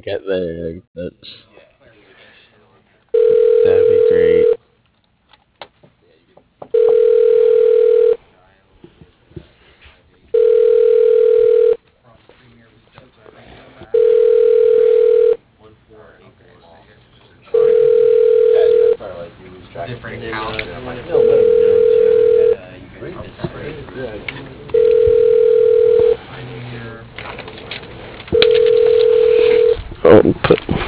get there. That'd be great. Different accounts. Oh, put